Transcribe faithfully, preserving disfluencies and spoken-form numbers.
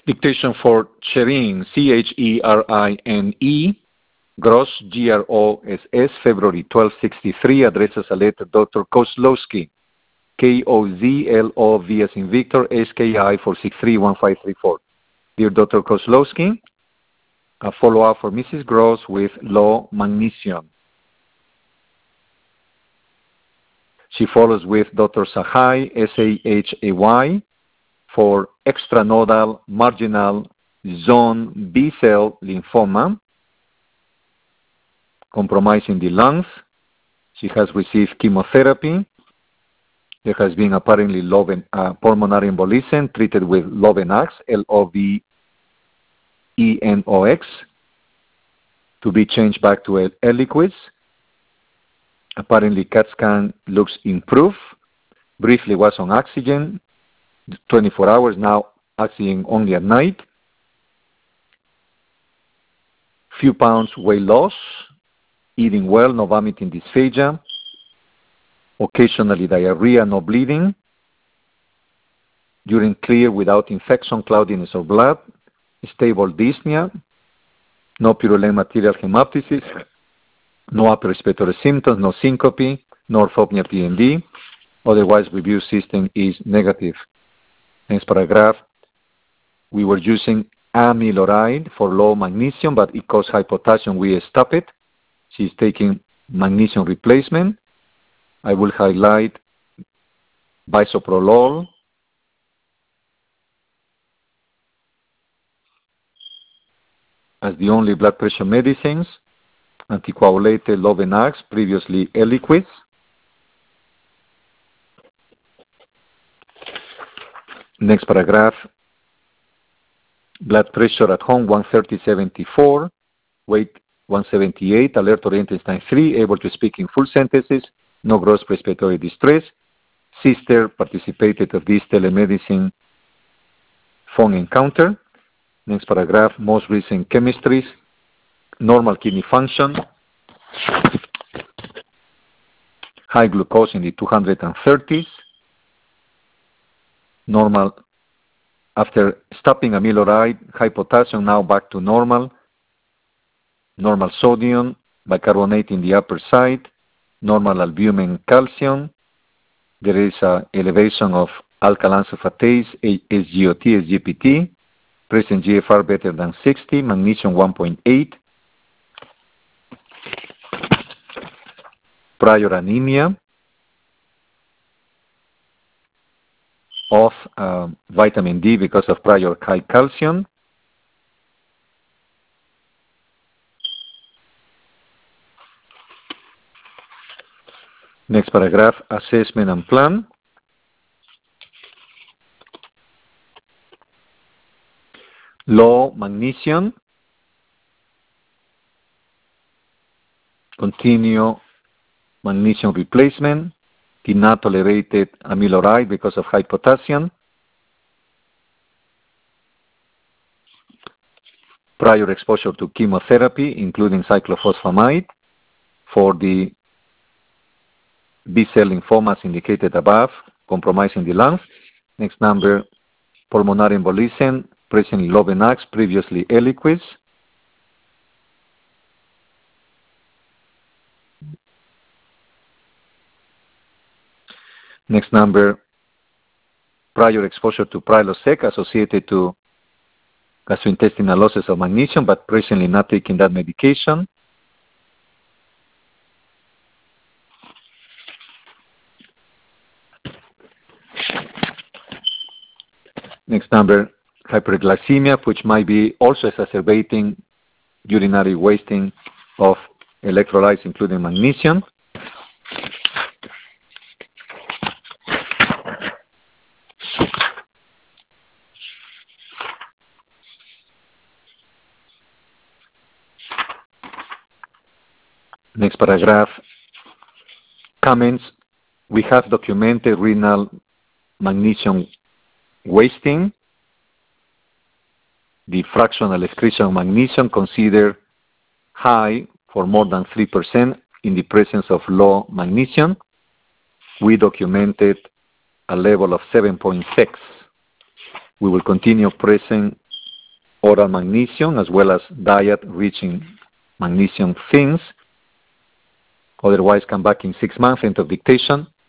Dictation for Cherine, C H E R I N E, Gross, G R O S S, February twelfth, sixty-three, addresses a letter Doctor Kozlowski, K O Z L O V as in Victor, S K I four six three one five three four. Dear Doctor Kozlowski, a follow-up for Missus Gross with low magnesium. She follows with Doctor Sahai, S A H A Y, for extranodal marginal zone B-cell lymphoma, compromising the lungs. She has received chemotherapy. There has been apparently Loven, uh, pulmonary embolism treated with Lovenox, L O V E N O X, to be changed back to Eliquis. Apparently, CAT scan looks improved. Briefly was on oxygen, twenty-four hours, now oxygen only at night. Few pounds weight loss, eating well, no vomiting, dysphagia, occasionally diarrhea, no bleeding, urine clear without infection, cloudiness of blood, stable dyspnea, no purulent material hemoptysis, no upper respiratory symptoms, no syncope, no orthopnea P N D. Otherwise, review system is negative. Next paragraph. We were using amiloride for low magnesium, but it caused hypotassium. We stopped it. She's taking magnesium replacement. I will highlight bisoprolol, as the only blood pressure medicines, anticoagulated Lovenox, previously Eliquis. Next paragraph, blood pressure at home one thirty seventy-four, weight one seventy-eight, alert oriented time three, able to speak in full sentences, no gross respiratory distress. Sister participated of this telemedicine phone encounter. Next paragraph, most recent chemistries, normal kidney function, high glucose in the two hundred thirties, normal after stopping amiloride, hypotassium now back to normal, normal sodium, bicarbonate in the upper side, normal albumin, calcium. There is an elevation of alkaline sulfatase, S G O T, S G P T, present G F R better than sixty, magnesium one point eight, prior anemia of uh, vitamin D because of prior high calcium. Next paragraph, assessment and plan. Low magnesium. Continue magnesium replacement. Did not tolerated amiloride because of high potassium. Prior exposure to chemotherapy, including cyclophosphamide, for the B-cell lymphomas indicated above, compromising the lungs. Next number, pulmonary embolism, presently Lovenox, previously Eliquis. Next number, prior exposure to Prilosec associated to gastrointestinal losses of magnesium, but presently not taking that medication. Next number, hyperglycemia, which might be also exacerbating urinary wasting of electrolytes, including magnesium. Next paragraph, comments. We have documented renal magnesium wasting. The fractional excretion of magnesium considered high for more than three percent in the presence of low magnesium. We documented a level of seven point six. We will continue pressing oral magnesium as well as diet rich in magnesium thins. Otherwise, come back in six months, end of dictation.